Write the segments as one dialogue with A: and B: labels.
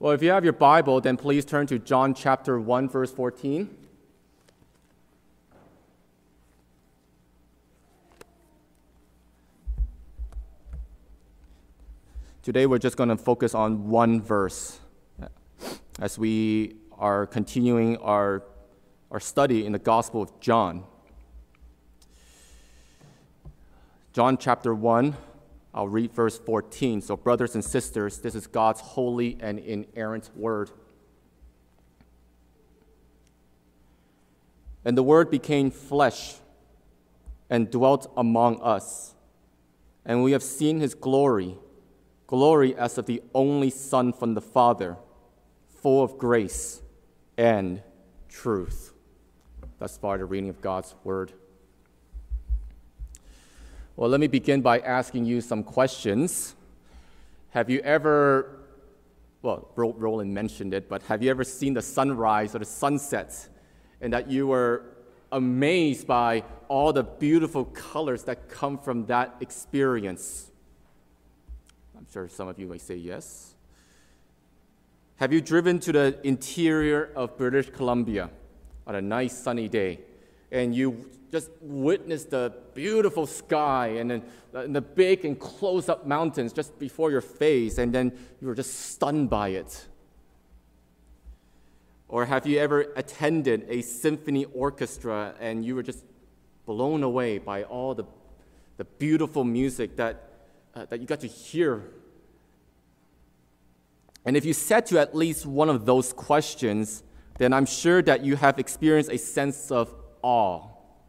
A: Well, if you have your Bible, then please turn to John chapter 1, verse 14. Today we're just going to focus on one verse as we are continuing our study in the Gospel of John. John chapter 1, I'll read verse 14. So brothers and sisters, this is God's holy and inerrant word. And the Word became flesh and dwelt among us. And we have seen his glory, glory as of the only Son from the Father, full of grace and truth. Thus far, the reading of God's word. Well, let me begin by asking you some questions. Have you ever, Roland mentioned it, but have you ever seen the sunrise or the sunset and that you were amazed by all the beautiful colors that come from that experience? I'm sure some of you may say yes. Have you driven to the interior of British Columbia on a nice sunny day and you just witnessed the beautiful sky and then the big and close-up mountains just before your face, and then you were just stunned by it? Or have you ever attended a symphony orchestra and you were just blown away by all the beautiful music that you got to hear? And if you said to at least one of those questions, then I'm sure that you have experienced a sense of awe.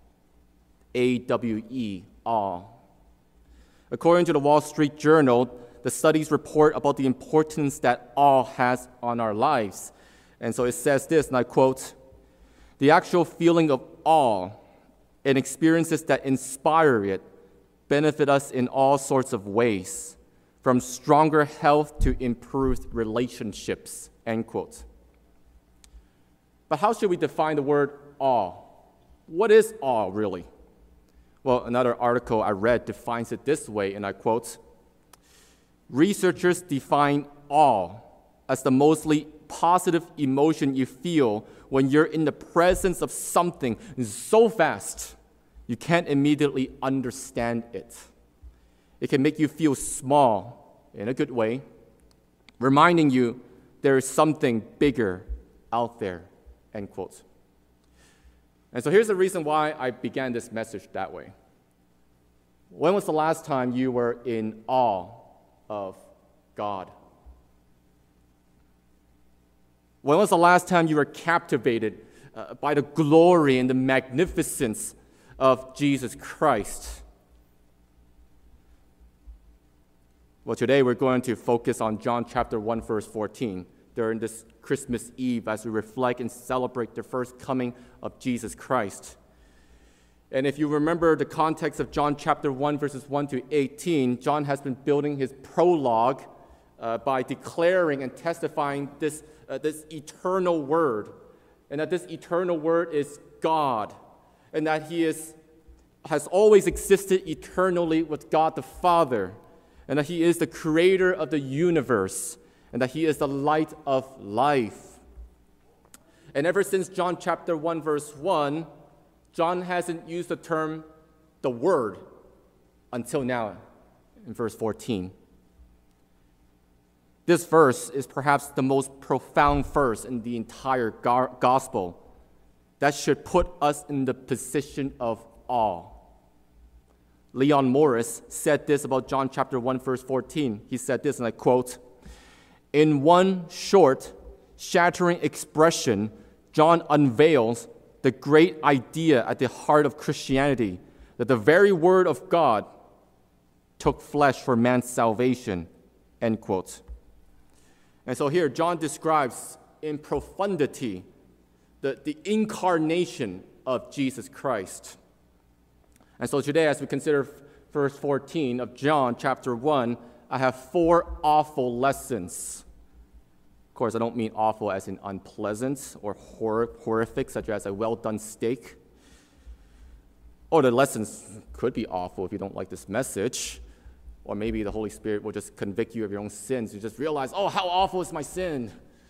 A: A-W-E, awe. According to the Wall Street Journal, the studies report about the importance that awe has on our lives. And so it says this, and I quote, "The actual feeling of awe and experiences that inspire it benefit us in all sorts of ways, from stronger health to improved relationships," end quote. But how should we define the word awe? What is awe, really? Well, another article I read defines it this way, and I quote, "Researchers define awe as the mostly positive emotion you feel when you're in the presence of something so vast you can't immediately understand it. It can make you feel small in a good way, reminding you there is something bigger out there," end quote. And so here's the reason why I began this message that way. When was the last time you were in awe of God? When was the last time you were captivated by the glory and the magnificence of Jesus Christ? Well, today we're going to focus on John chapter 1, verse 14 during this Christmas Eve as we reflect and celebrate the first coming of Jesus Christ. And if you remember the context of John chapter 1, verses 1 to 18, John has been building his prologue by declaring and testifying this eternal word, and that this eternal word is God, and that he has always existed eternally with God the Father, and that he is the creator of the universe, and that he is the light of life. And ever since John chapter 1, verse 1, John hasn't used the term the Word until now in verse 14. This verse is perhaps the most profound verse in the entire gospel that should put us in the position of awe. Leon Morris said this about John chapter 1, verse 14. He said this, and I quote, "In one short, shattering expression, John unveils the great idea at the heart of Christianity, that the very Word of God took flesh for man's salvation," end quote. And so here, John describes in profundity the incarnation of Jesus Christ. And so today, as we consider verse 14 of John chapter 1, I have 4 awful lessons. Of course, I don't mean awful as in unpleasant or horrific, such as a well-done steak. Or the lessons could be awful if you don't like this message. Or maybe the Holy Spirit will just convict you of your own sins. You just realize, oh, how awful is my sin.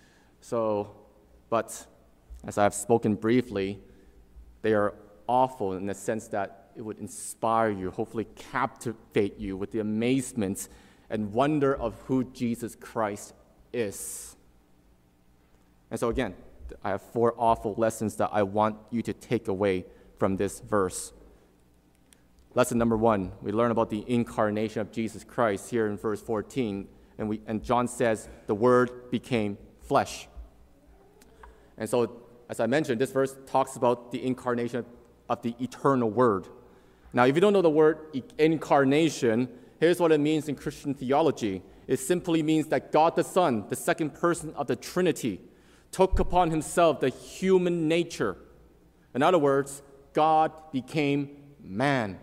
A: But as I've spoken briefly, they are awful in the sense that it would inspire you, hopefully captivate you with the amazement and wonder of who Jesus Christ is. And so again, I have 4 awful lessons that I want you to take away from this verse. Lesson number 1, we learn about the incarnation of Jesus Christ here in verse 14. And John says, the Word became flesh. And so, as I mentioned, this verse talks about the incarnation of the eternal Word. Now, if you don't know the word incarnation, here's what it means in Christian theology. It simply means that God the Son, the second person of the Trinity, took upon himself the human nature. In other words, God became man.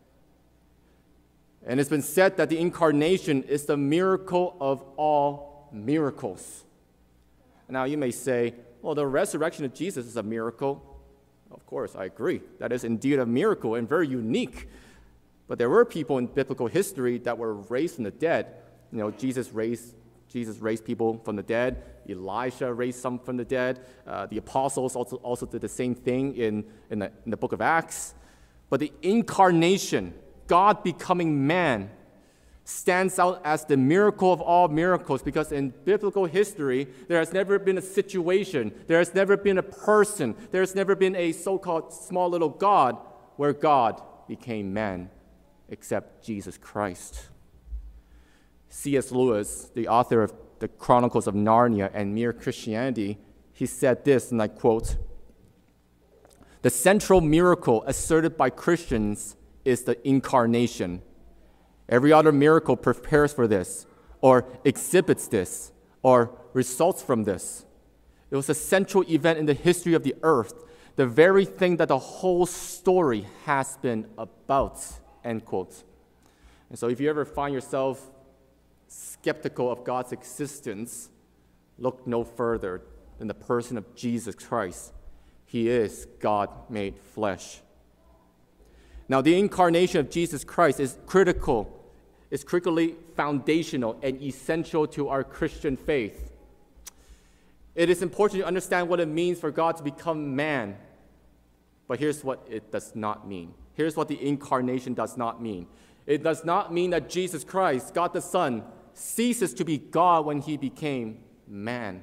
A: And it's been said that the incarnation is the miracle of all miracles. Now you may say, well, the resurrection of Jesus is a miracle. Of course, I agree. That is indeed a miracle and very unique. But there were people in biblical history that were raised from the dead. You know, Jesus raised people from the dead. Elijah raised some from the dead. The apostles also did the same thing in the book of Acts. But the incarnation, God becoming man, stands out as the miracle of all miracles, because in biblical history, there has never been a situation, there has never been a person, there has never been a so-called small little God where God became man, except Jesus Christ. C.S. Lewis, the author of the Chronicles of Narnia and Mere Christianity, he said this, and I quote, "The central miracle asserted by Christians is the incarnation. Every other miracle prepares for this, or exhibits this, or results from this. It was a central event in the history of the earth, the very thing that the whole story has been about," end quote. And so if you ever find yourself skeptical of God's existence, look no further than the person of Jesus Christ. He is God made flesh. Now, the incarnation of Jesus Christ is critically foundational and essential to our Christian faith. It is important to understand what it means for God to become man. But here's what it does not mean. Here's what the incarnation does not mean. It does not mean that Jesus Christ, God the Son, ceases to be God when he became man.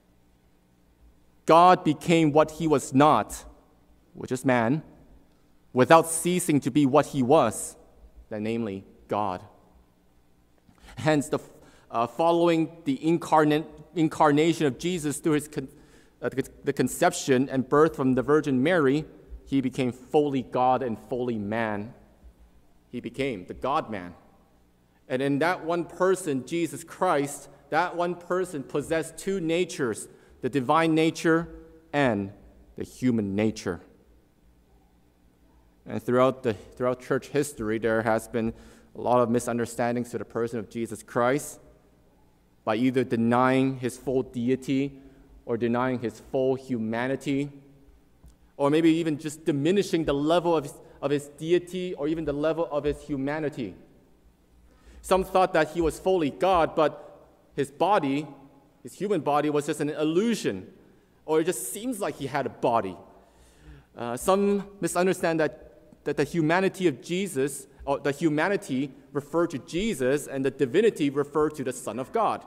A: God became what he was not, which is man, without ceasing to be what he was, namely God. Hence, following the incarnation of Jesus through the conception and birth from the Virgin Mary, he became fully God and fully man. He became the God-man. And in that one person, Jesus Christ, that one person possessed 2 natures, the divine nature and the human nature. And throughout church history, there has been a lot of misunderstandings to the person of Jesus Christ by either denying his full deity or denying his full humanity, or maybe even just diminishing the level of his deity or even the level of his humanity. Some thought that he was fully God, but his body, his human body, was just an illusion, or it just seems like he had a body. Some misunderstand that the humanity of Jesus, or the humanity referred to Jesus, and the divinity referred to the Son of God.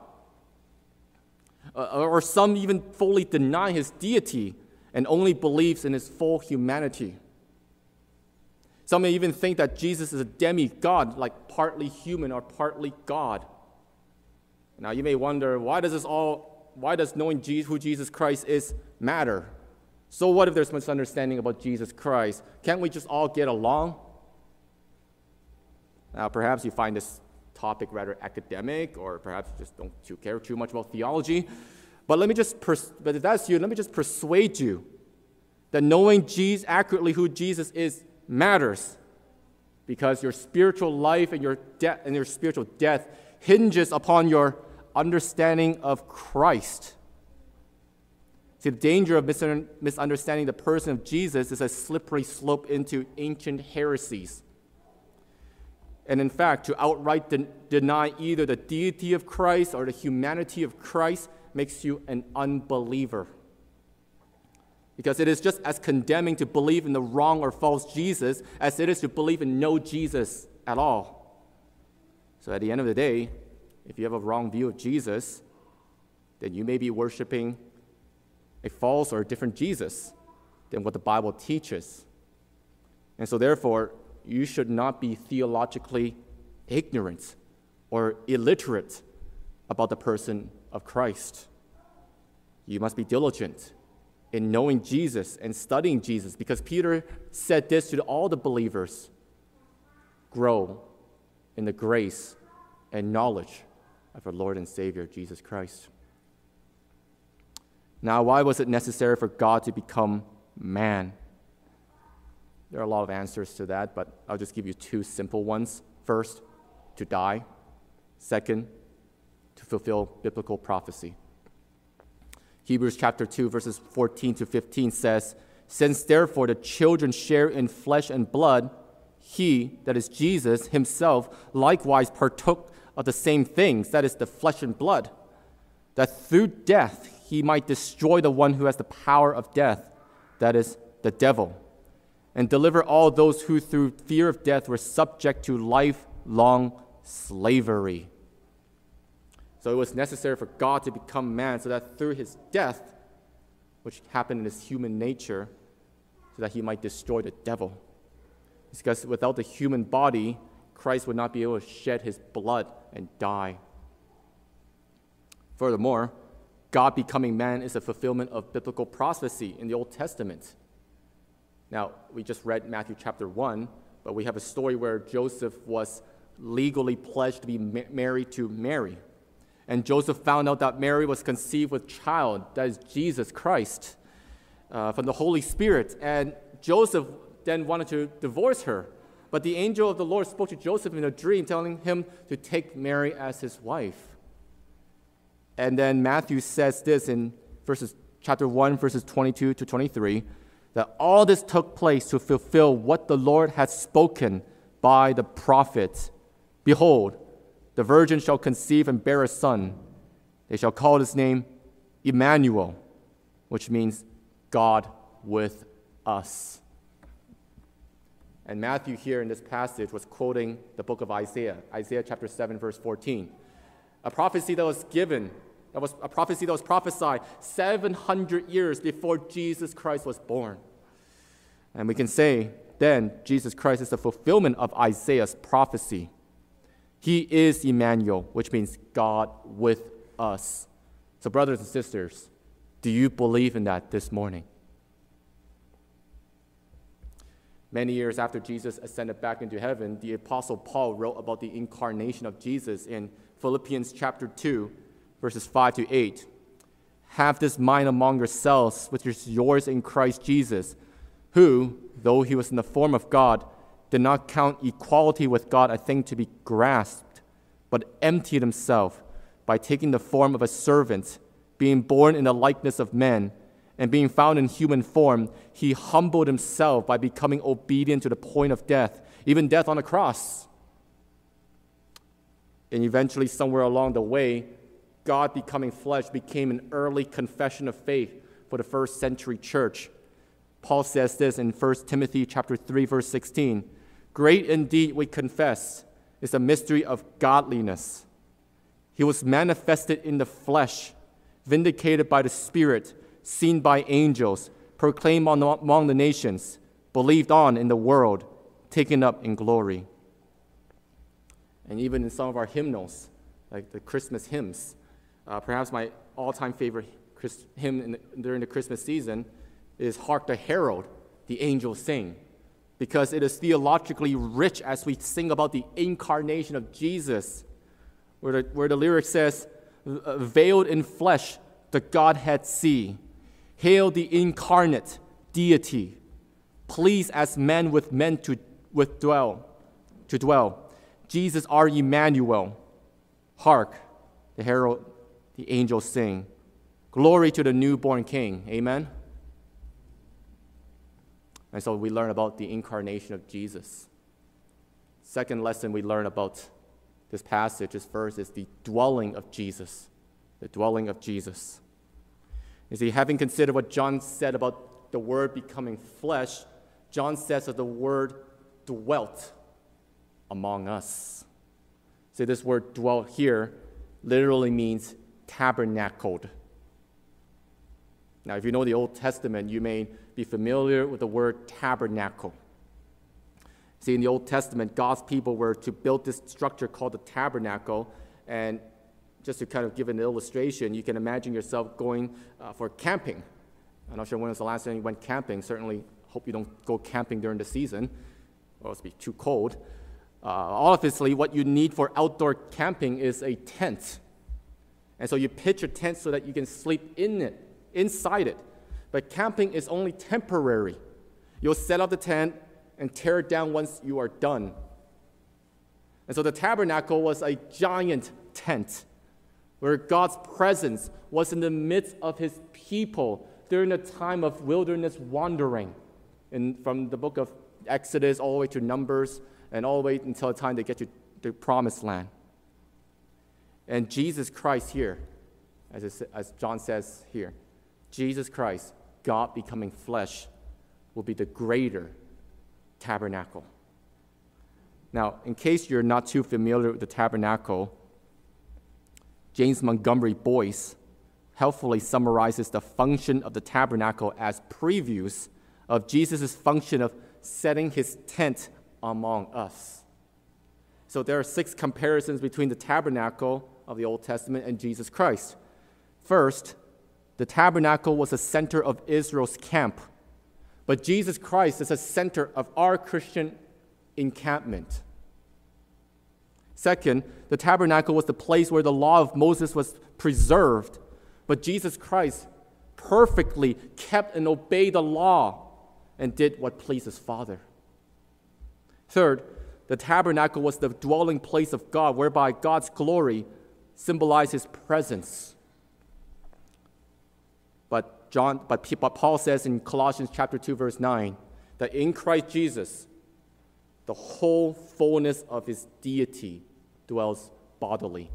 A: Or some even fully deny his deity and only believes in his full humanity. Some may even think that Jesus is a demigod, like partly human or partly God. Now you may wonder, why does knowing who Jesus Christ is matter? So what if there's misunderstanding about Jesus Christ? Can't we just all get along? Now perhaps you find this topic rather academic, or perhaps you just don't care too much about theology. But if that's you, let me just persuade you that knowing accurately who Jesus is matters, because your spiritual life and your spiritual death hinges upon your understanding of Christ. See, the danger of misunderstanding the person of Jesus is a slippery slope into ancient heresies. And in fact, to outright deny either the deity of Christ or the humanity of Christ makes you an unbeliever. Because it is just as condemning to believe in the wrong or false Jesus as it is to believe in no Jesus at all. So at the end of the day, if you have a wrong view of Jesus, then you may be worshiping a false or a different Jesus than what the Bible teaches. And so therefore, you should not be theologically ignorant or illiterate about the person of Christ. You must be diligent in knowing Jesus and studying Jesus, because Peter said this to all the believers: grow in the grace and knowledge of our Lord and Savior, Jesus Christ. Now, why was it necessary for God to become man? There are a lot of answers to that, but I'll just give you two simple ones. First, to die. Second, to fulfill biblical prophecy. Hebrews chapter 2, verses 14 to 15 says, "Since therefore the children share in flesh and blood, he, that is Jesus, himself likewise partook of the same things, that is the flesh and blood, that through death he might destroy the one who has the power of death, that is the devil, and deliver all those who through fear of death were subject to lifelong slavery." So it was necessary for God to become man so that through his death, which happened in his human nature, so that he might destroy the devil. It's because without the human body, Christ would not be able to shed his blood and die. Furthermore, God becoming man is a fulfillment of biblical prophecy in the Old Testament. Now, we just read Matthew chapter 1, but we have a story where Joseph was legally pledged to be married to Mary. And Joseph found out that Mary was conceived with child, that is Jesus Christ, from the Holy Spirit. And Joseph then wanted to divorce her. But the angel of the Lord spoke to Joseph in a dream, telling him to take Mary as his wife. And then Matthew says this in chapter 1, verses 22 to 23, that all this took place to fulfill what the Lord had spoken by the prophet. "Behold, the virgin shall conceive and bear a son. They shall call his name Emmanuel," which means God with us. And Matthew here in this passage was quoting the book of Isaiah, Isaiah chapter 7, verse 14. A prophecy that was prophesied 700 years before Jesus Christ was born. And we can say then Jesus Christ is the fulfillment of Isaiah's prophecy. He is Emmanuel, which means God with us. So brothers and sisters, do you believe in that this morning? Many years after Jesus ascended back into heaven, the Apostle Paul wrote about the incarnation of Jesus in Philippians chapter 2, verses 5 to 8. "Have this mind among yourselves, which is yours in Christ Jesus, who, though he was in the form of God, did not count equality with God a thing to be grasped, but emptied himself by taking the form of a servant, being born in the likeness of men, and being found in human form, he humbled himself by becoming obedient to the point of death, even death on a cross." And eventually, somewhere along the way, God becoming flesh became an early confession of faith for the first century church. Paul says this in 1 Timothy chapter 3, verse 16. "Great indeed, we confess, is the mystery of godliness. He was manifested in the flesh, vindicated by the Spirit, seen by angels, proclaimed among the nations, believed on in the world, taken up in glory." And even in some of our hymnals, like the Christmas hymns, perhaps my all-time favorite hymn during the Christmas season is "Hark the Herald, the Angels Sing," because it is theologically rich as we sing about the incarnation of Jesus, where the lyric says, "Veiled in flesh, the Godhead see. Hail the incarnate deity, pleased as men with men to dwell. Jesus our Emmanuel. Hark, the herald, the angels sing. Glory to the newborn King." Amen? And so we learn about the incarnation of Jesus. Second lesson we learn about this passage, this verse, is the dwelling of Jesus. The dwelling of Jesus. You see, having considered what John said about the Word becoming flesh, John says that the Word dwelt among us. See, this word dwelt here literally means tabernacled. Now, if you know the Old Testament, you may be familiar with the word tabernacle. See, in the Old Testament, God's people were to build this structure called the tabernacle. And just to kind of give an illustration, you can imagine yourself going for camping. I'm not sure when was the last time you went camping. Certainly hope you don't go camping during the season, or it'll be too cold. Obviously, what you need for outdoor camping is a tent. And so you pitch a tent so that you can sleep in it, inside it. But camping is only temporary. You'll set up the tent and tear it down once you are done. And so the tabernacle was a giant tent where God's presence was in the midst of his people during a time of wilderness wandering. And from the book of Exodus all the way to Numbers and all the way until the time they get to the promised land. And Jesus Christ here, as John says here, Jesus Christ, God becoming flesh, will be the greater tabernacle. Now, in case you're not too familiar with the tabernacle, James Montgomery Boyce helpfully summarizes the function of the tabernacle as previews of Jesus' function of setting his tent among us. So there are 6 comparisons between the tabernacle of the Old Testament and Jesus Christ. First, the tabernacle was the center of Israel's camp, but Jesus Christ is the center of our Christian encampment. Second, the tabernacle was the place where the law of Moses was preserved, but Jesus Christ perfectly kept and obeyed the law and did what pleased his Father. Third, the tabernacle was the dwelling place of God, whereby God's glory symbolized his presence. But Paul says in Colossians chapter 2, verse 9, that in Christ Jesus, the whole fullness of his deity dwells bodily.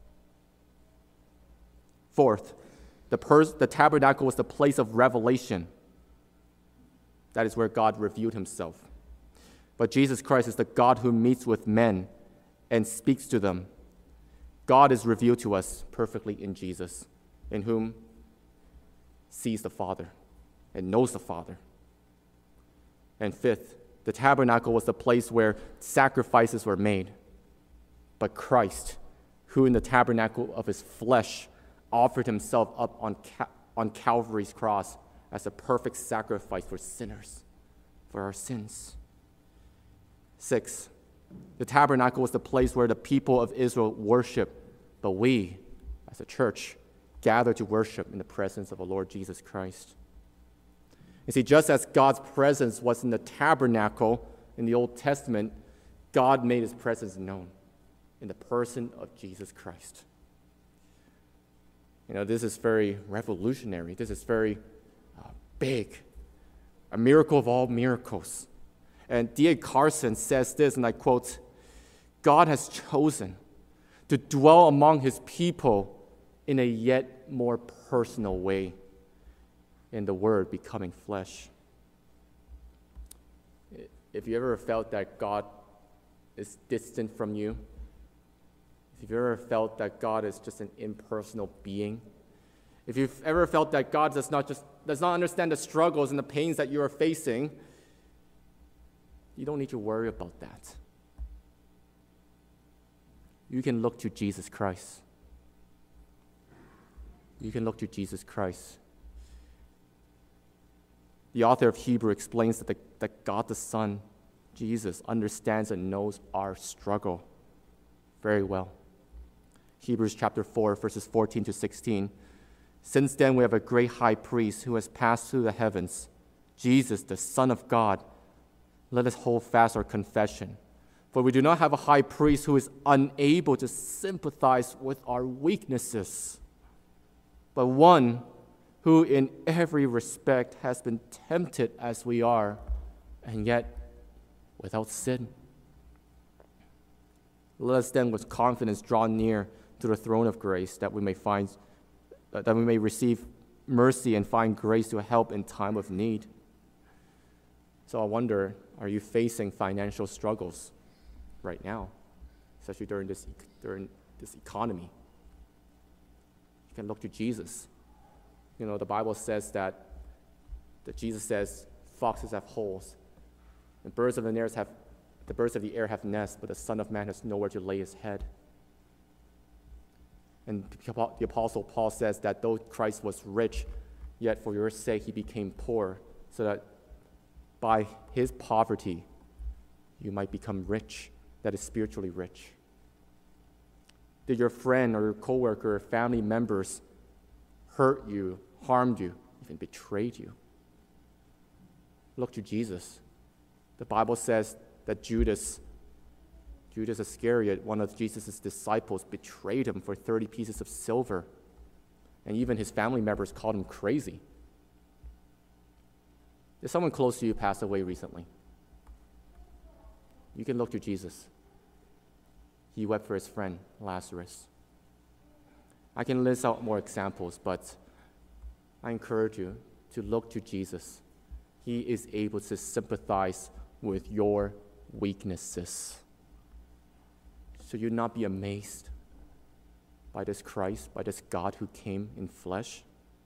A: Fourth, the tabernacle was the place of revelation. That is where God revealed himself. But Jesus Christ is the God who meets with men and speaks to them. God is revealed to us perfectly in Jesus, in whom sees the Father and knows the Father. And fifth, the tabernacle was the place where sacrifices were made. But Christ, who in the tabernacle of his flesh offered himself up on Calvary's cross as a perfect sacrifice for sinners, for our sins. 6, the tabernacle was the place where the people of Israel worshiped, but we, as a church, gather to worship in the presence of the Lord Jesus Christ. You see, just as God's presence was in the tabernacle in the Old Testament, God made his presence known in the person of Jesus Christ. You know, this is very revolutionary. This is very big. A miracle of all miracles. And D.A. Carson says this, and I quote, God has chosen to dwell among his people in a yet more personal way, in the Word becoming flesh. If you ever felt that God is distant from you, if you've ever felt that God is just an impersonal being, if you've ever felt that God does not understand the struggles and the pains that you are facing, you don't need to worry about that. You can look to Jesus Christ. You can look to Jesus Christ. The author of Hebrews explains that God the Son, Jesus, understands and knows our struggle very well. Hebrews chapter 4, verses 14 to 16. Since then we have a great high priest who has passed through the heavens, Jesus, the Son of God. Let us hold fast our confession. For we do not have a high priest who is unable to sympathize with our weaknesses, but one who in every respect has been tempted as we are, and yet without sin. Let us then with confidence draw near to the throne of grace, that we may receive mercy and find grace to help in time of need. So I wonder, are you facing financial struggles right now, especially during this economy? You can look to Jesus. You know, the Bible says that Jesus says, foxes have holes, and birds of the air have nests, but the Son of Man has nowhere to lay his head. And the Apostle Paul says that though Christ was rich, yet for your sake he became poor, so that by his poverty you might become rich, that is spiritually rich. Did your friend or your coworker or family members hurt you, harmed you, even betrayed you? Look to Jesus. The Bible says that Judas Iscariot, one of Jesus' disciples, betrayed him for 30 pieces of silver. And even his family members called him crazy. Did someone close to you pass away recently? You can look to Jesus. He wept for his friend, Lazarus. I can list out more examples, but I encourage you to look to Jesus. He is able to sympathize with your weaknesses. Should you not be amazed by this Christ, by this God who came in flesh?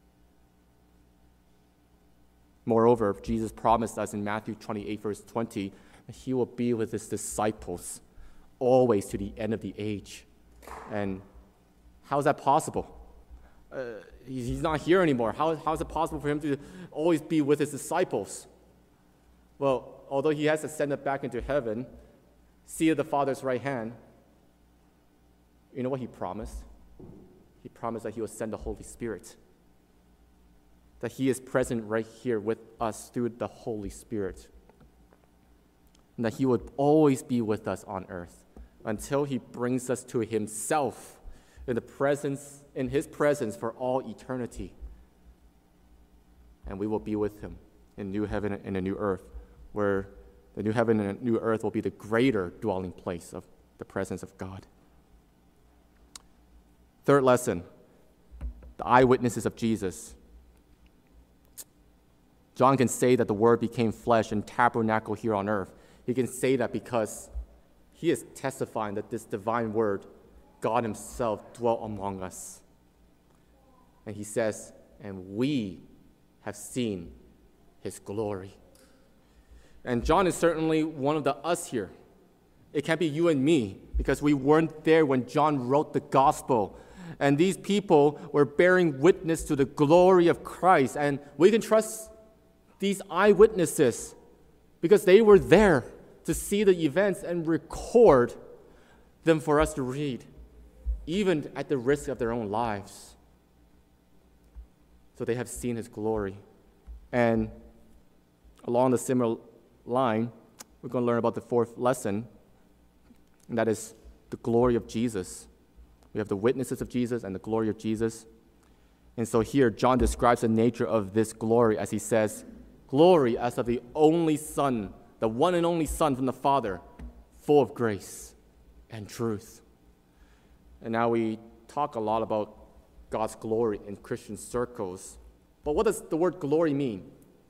A: Moreover, Jesus promised us in Matthew 28, verse 20, that he will be with his disciples always to the end of the age. And how is that possible? He's not here anymore. How is it possible for him to always be with his disciples? Well, although he has ascended back into heaven, seated at the Father's right hand, you know what he promised? He promised that he will send the Holy Spirit. That he is present right here with us through the Holy Spirit. And that he would always be with us on earth until he brings us to himself in his presence for all eternity. And we will be with him in new heaven and a new earth, where the new heaven and new earth will be the greater dwelling place of the presence of God. Third lesson, the eyewitnesses of Jesus. John can say that the Word became flesh and tabernacled here on earth. He can say that because he is testifying that this divine Word, God himself, dwelt among us. And he says, and we have seen his glory. And John is certainly one of the us here. It can't be you and me, because we weren't there when John wrote the gospel. And these people were bearing witness to the glory of Christ. And we can trust these eyewitnesses because they were there to see the events and record them for us to read, even at the risk of their own lives. So they have seen his glory. And along the similar line, we're going to learn about the fourth lesson, and that is the glory of Jesus. We have the witnesses of Jesus and the glory of Jesus. And so here, John describes the nature of this glory as he says, glory as of the only Son, the one and only Son from the Father, full of grace and truth. And now we talk a lot about God's glory in Christian circles. But what does the word glory mean?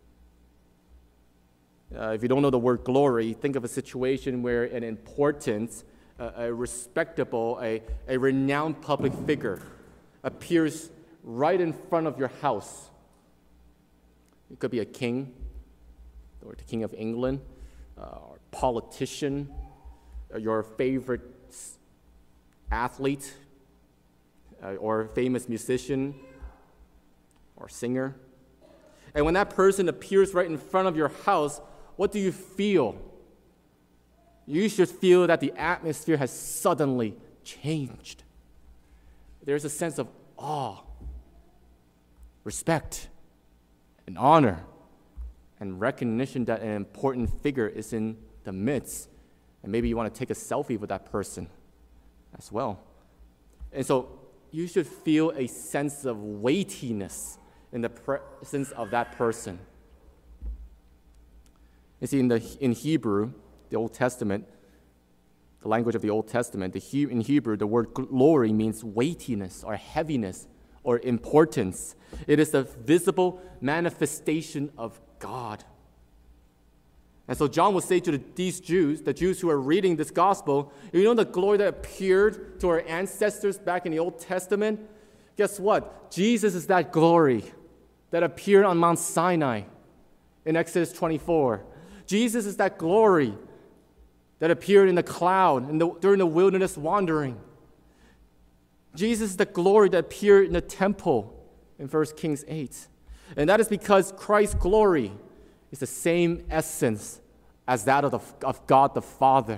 A: If you don't know the word glory, think of a situation where an important, a respectable, a renowned public figure appears right in front of your house. It could be a king, or the King of England, or politician, or your favorite athlete, or famous musician, or singer. And when that person appears right in front of your house, what do you feel? You should feel that the atmosphere has suddenly changed. There's a sense of awe, respect, and honor, and recognition that an important figure is in the midst. And maybe you want to take a selfie with that person as well. And so you should feel a sense of weightiness in the presence of that person. You see, in Hebrew, the Old Testament, the language of the Old Testament, in Hebrew, the word glory means weightiness or heaviness or importance. It is the visible manifestation of God. And so John will say to these Jews, the Jews who are reading this gospel, you know the glory that appeared to our ancestors back in the Old Testament? Guess what? Jesus is that glory that appeared on Mount Sinai in Exodus 24. Jesus is that glory that appeared in the cloud during the wilderness wandering. Jesus is the glory that appeared in the temple in 1 Kings 8. And that is because Christ's glory is the same essence as that of God the Father.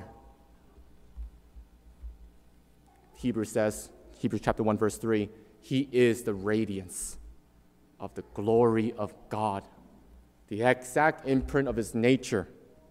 A: Hebrews chapter 1, verse 3, He is the radiance of the glory of God, the exact imprint of His nature.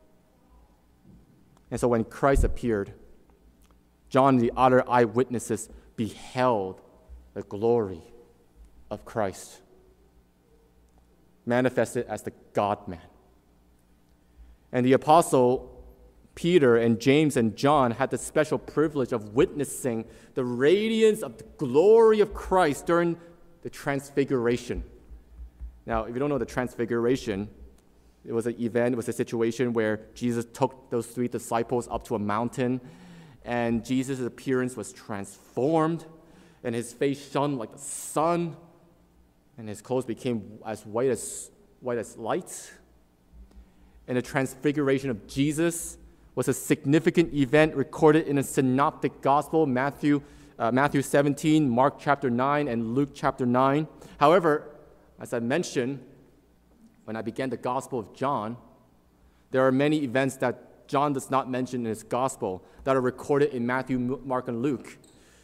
A: And so when Christ appeared, John and the other eyewitnesses beheld the glory of Christ, manifested as the God-man. And the apostle Peter and James and John had the special privilege of witnessing the radiance of the glory of Christ during the Transfiguration. Now, if you don't know the Transfiguration, it was a situation where Jesus took those 3 disciples up to a mountain, and Jesus' appearance was transformed, and his face shone like the sun, and his clothes became as white as light. And the transfiguration of Jesus was a significant event recorded in a synoptic gospel, Matthew 17, Mark chapter 9, and Luke chapter 9. However, as I mentioned, when I began the Gospel of John, there are many events that John does not mention in his Gospel that are recorded in Matthew, Mark, and Luke.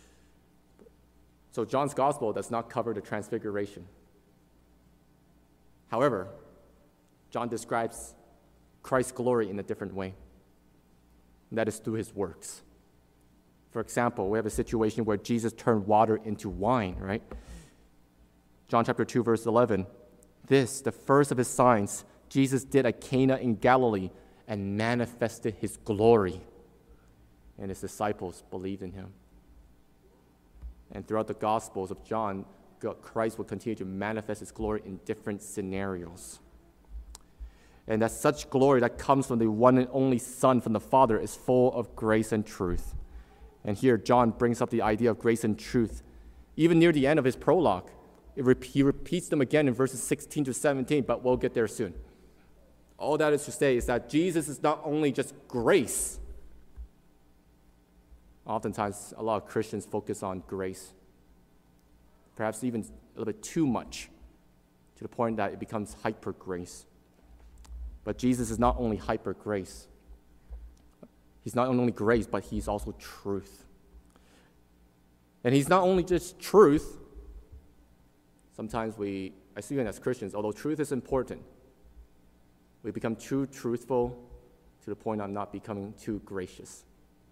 A: So John's Gospel does not cover the Transfiguration. However, John describes Christ's glory in a different way, and that is through his works. For example, we have a situation where Jesus turned water into wine, right? John chapter 2, verse 11. This, the first of his signs, Jesus did at Cana in Galilee and manifested his glory. And his disciples believed in him. And throughout the Gospels of John, Christ will continue to manifest his glory in different scenarios. And that such glory that comes from the one and only Son from the Father is full of grace and truth. And here John brings up the idea of grace and truth. Even near the end of his prologue, he repeats them again in verses 16 to 17, but we'll get there soon. All that is to say is that Jesus is not only just grace. Oftentimes, a lot of Christians focus on grace, perhaps even a little bit too much, to the point that it becomes hyper grace. But Jesus is not only hyper grace. He's not only grace, but he's also truth. And he's not only just truth. Sometimes even as Christians, although truth is important, we become too truthful to the point of not becoming too gracious.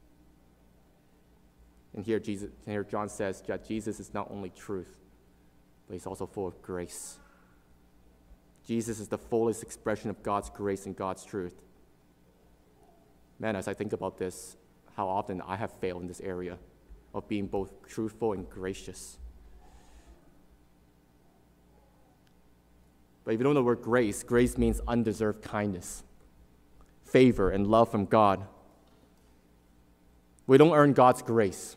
A: And here John says that Jesus is not only truth, but he's also full of grace. Jesus is the fullest expression of God's grace and God's truth. Man, as I think about this, how often I have failed in this area of being both truthful and gracious. But if you don't know the word grace, grace means undeserved kindness, favor, and love from God. We don't earn God's grace.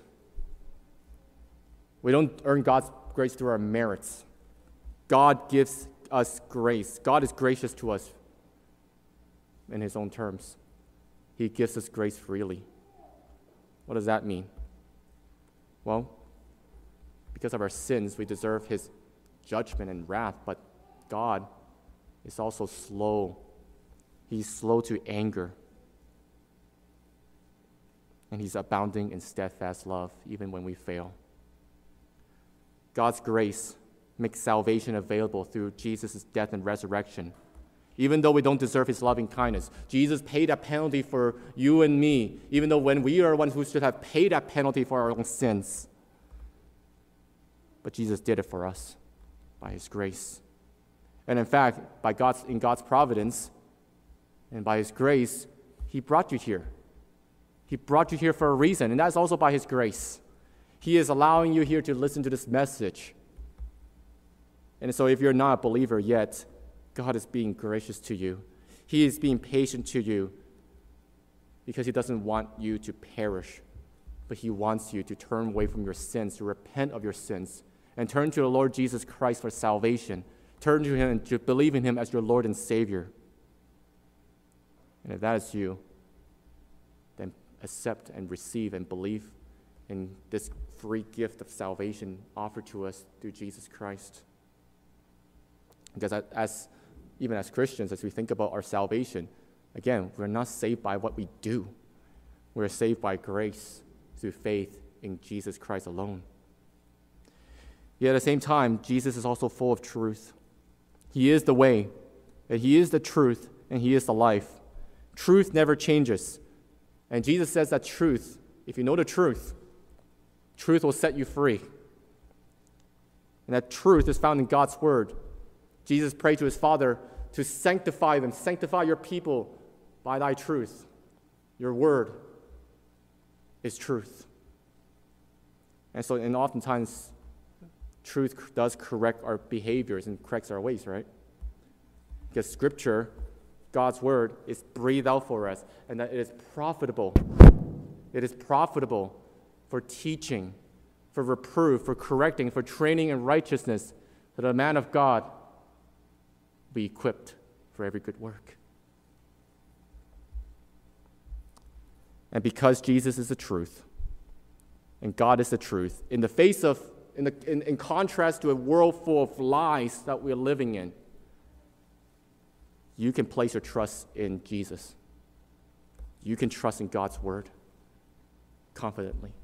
A: We don't earn God's grace through our merits. God gives us grace. God is gracious to us in his own terms. He gives us grace freely. What does that mean? Well, because of our sins, we deserve his judgment and wrath, but God is also slow. He's slow to anger. And he's abounding in steadfast love, even when we fail. God's grace makes salvation available through Jesus' death and resurrection. Even though we don't deserve his loving kindness, Jesus paid that penalty for you and me, even though when we are ones who should have paid that penalty for our own sins. But Jesus did it for us by his grace. And in fact, in God's providence and by his grace, he brought you here. He brought you here for a reason, and that's also by His grace. He is allowing you here to listen to this message. And so if you're not a believer yet, God is being gracious to you. He is being patient to you because He doesn't want you to perish, but He wants you to turn away from your sins, to repent of your sins, and turn to the Lord Jesus Christ for salvation. Turn to Him and to believe in Him as your Lord and Savior. And if that is you, then accept and receive and believe in this free gift of salvation offered to us through Jesus Christ. Because even as Christians, as we think about our salvation, again, we're not saved by what we do. We're saved by grace through faith in Jesus Christ alone. Yet at the same time, Jesus is also full of truth. He is the way, and He is the truth, and He is the life. Truth never changes. And Jesus says that truth, if you know the truth, truth will set you free. And that truth is found in God's Word. Jesus prayed to His Father to sanctify them, sanctify your people by Thy truth. Your Word is truth. And oftentimes, truth does correct our behaviors and corrects our ways, right? Because Scripture, God's Word, is breathed out for us, and that it is profitable. It is profitable for teaching, for reproof, for correcting, for training in righteousness, that a man of God be equipped for every good work. And because Jesus is the truth, and God is the truth, in contrast to a world full of lies that we're living in, you can place your trust in Jesus. You can trust in God's Word confidently.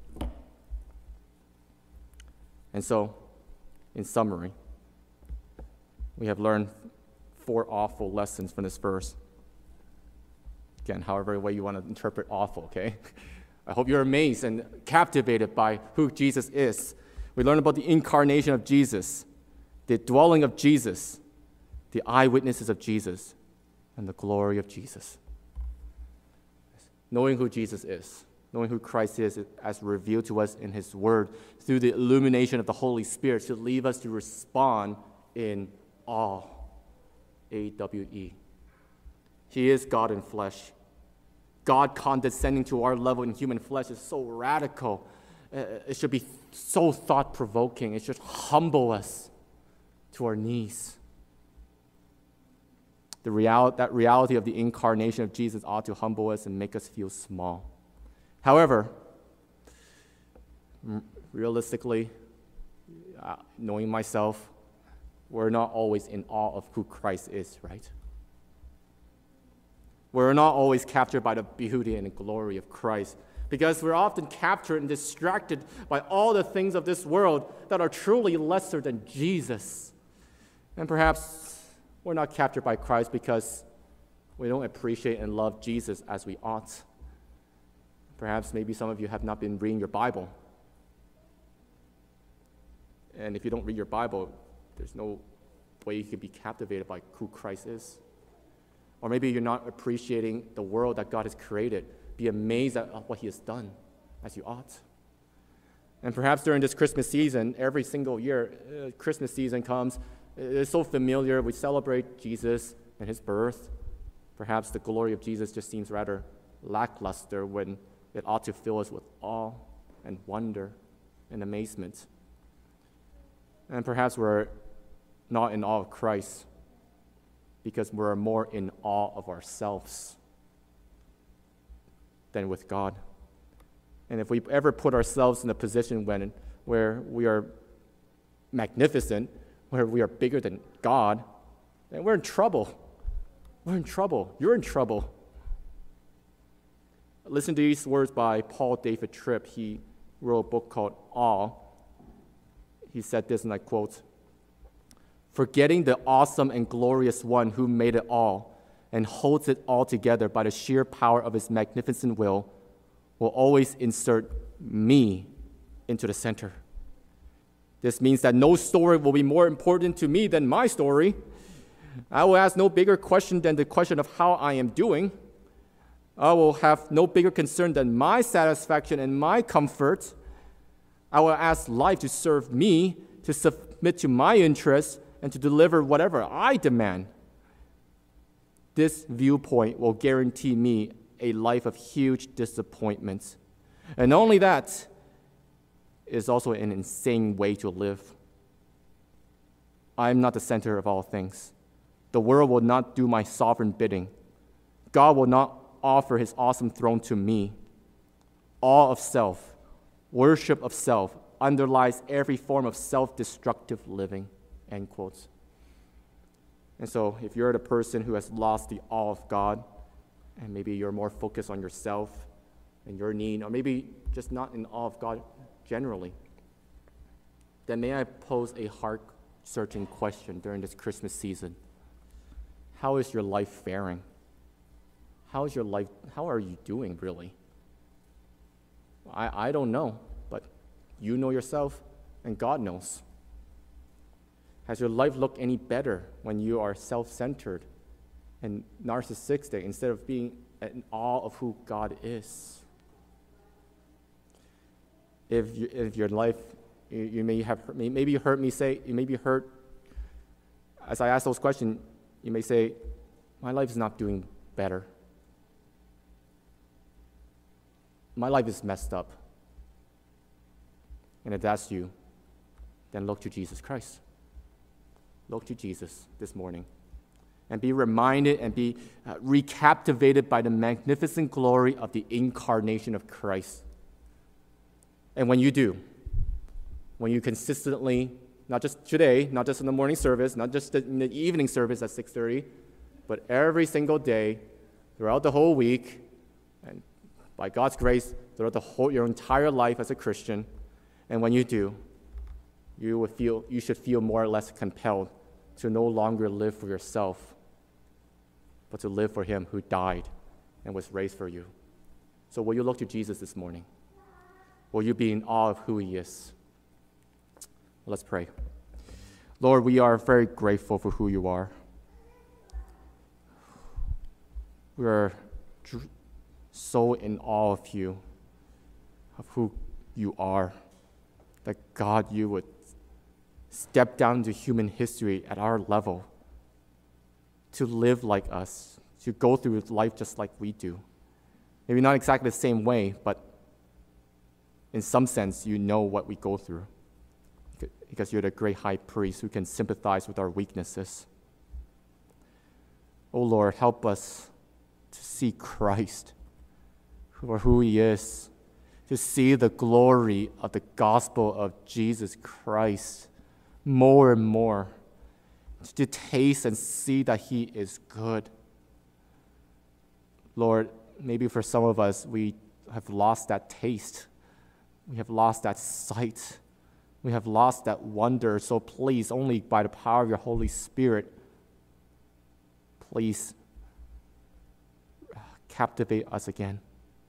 A: And so, in summary, we have learned 4 awful lessons from this verse. Again, however way you want to interpret awful, okay? I hope you're amazed and captivated by who Jesus is. We learn about the incarnation of Jesus, the dwelling of Jesus, the eyewitnesses of Jesus, and the glory of Jesus. Knowing who Jesus is, knowing who Christ is as revealed to us in His Word through the illumination of the Holy Spirit should lead us to respond in awe. A-W-E. He is God in flesh. God condescending to our level in human flesh is so radical. It should be so thought-provoking. It should humble us to our knees. That reality of the incarnation of Jesus ought to humble us and make us feel small. However, realistically, knowing myself, we're not always in awe of who Christ is, right? We're not always captured by the beauty and the glory of Christ because we're often captured and distracted by all the things of this world that are truly lesser than Jesus. And perhaps we're not captured by Christ because we don't appreciate and love Jesus as we ought. Perhaps maybe some of you have not been reading your Bible. And if you don't read your Bible, there's no way you could be captivated by who Christ is. Or maybe you're not appreciating the world that God has created. Be amazed at what He has done, as you ought. And perhaps during this Christmas season, every single year, Christmas season comes. It's so familiar. We celebrate Jesus and His birth. Perhaps the glory of Jesus just seems rather lackluster when it ought to fill us with awe and wonder and amazement. And perhaps we're not in awe of Christ because we're more in awe of ourselves than with God. And if we ever put ourselves in a position where we are magnificent, where we are bigger than God, then we're in trouble. We're in trouble. You're in trouble. Listen to these words by Paul David Tripp. He wrote a book called Awe. He said this, and I quote, "Forgetting the awesome and glorious one who made it all and holds it all together by the sheer power of His magnificent will always insert me into the center. This means that no story will be more important to me than my story. I will ask no bigger question than the question of how I am doing. I will have no bigger concern than my satisfaction and my comfort. I will ask life to serve me, to submit to my interests, and to deliver whatever I demand. This viewpoint will guarantee me a life of huge disappointments. And not only that, it is also an insane way to live. I am not the center of all things. The world will not do my sovereign bidding. God will not offer his awesome throne to me. Awe of self, worship of self, underlies every form of self-destructive living, end quotes. And so if you're the person who has lost the awe of God, and maybe you're more focused on yourself and your need, or maybe just not in awe of God generally, then may I pose a heart-searching question during this Christmas season. How is your life faring? How are you doing, really? I don't know, but you know yourself, and God knows. Has your life looked any better when you are self-centered and narcissistic instead of being in awe of who God is? If your life, you may have, maybe you heard me say, you may be hurt, as I ask those questions, you may say, my life is not doing better. My life is messed up. And if that's you, then look to Jesus Christ. Look to Jesus this morning and be reminded and be recaptivated by the magnificent glory of the incarnation of Christ. And when you do, when you consistently, not just today, not just in the morning service, not just in the evening service at 6:30, but every single day, throughout the whole week, and by God's grace, throughout your entire life as a Christian, and when you do, you should feel more or less compelled to no longer live for yourself, but to live for him who died and was raised for you. So will you look to Jesus this morning? Will you be in awe of who he is? Let's pray. Lord, we are very grateful for who you are. We are so in awe of you, of who you are, that God, you would step down into human history at our level to live like us, to go through life just like we do. Maybe not exactly the same way, but in some sense, you know what we go through because you're the great high priest who can sympathize with our weaknesses. Oh Lord, help us to see Christ for who he is, to see the glory of the gospel of Jesus Christ more and more, to taste and see that he is good. Lord, maybe for some of us, we have lost that taste. We have lost that sight. We have lost that wonder. So please, only by the power of your Holy Spirit, please captivate us again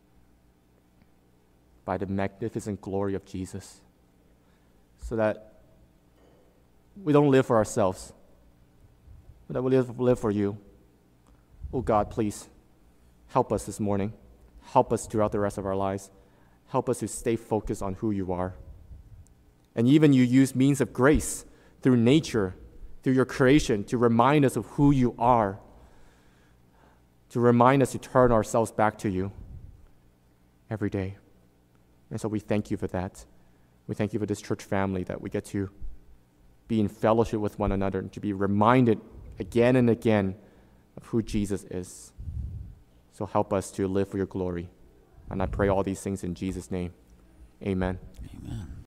A: by the magnificent glory of Jesus, so that we don't live for ourselves, but that we live for you. Oh God, please help us this morning. Help us throughout the rest of our lives. Help us to stay focused on who you are. And even you use means of grace through nature, through your creation, to remind us of who you are, to remind us to turn ourselves back to you every day. And so we thank you for that. We thank you for this church family, that we get to be in fellowship with one another and to be reminded again and again of who Jesus is. So help us to live for your glory. And I pray all these things in Jesus' name. Amen.
B: Amen.